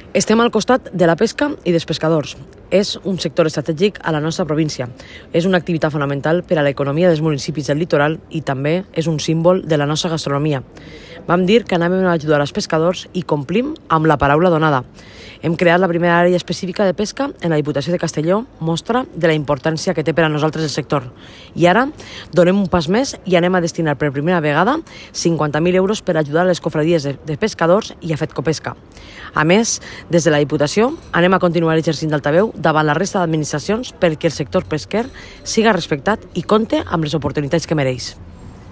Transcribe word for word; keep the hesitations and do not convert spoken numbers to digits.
Estem al costat de la pesca i dels pescadors. És un sector estratègic a la nostra província. És una activitat fonamental per a l'economia dels municipis del litoral i també és un símbol de la nostra gastronomia. Vam dir que anàvem a ajudar els pescadors i complim amb la paraula donada. Hem creat la primera àrea específica de pesca en la Diputació de Castelló, mostra de la importància que té per a nosaltres el sector. I ara donem un pas més i anem a destinar per primera vegada cinquanta mil euros per ajudar a les cofradies de, de pescadors i a Fetcopesca. A més, des de la Diputació anem a continuar exercint d'altaveu davant la resta d'administracions perquè el sector pesquer siga respectat i compte amb les oportunitats que mereix.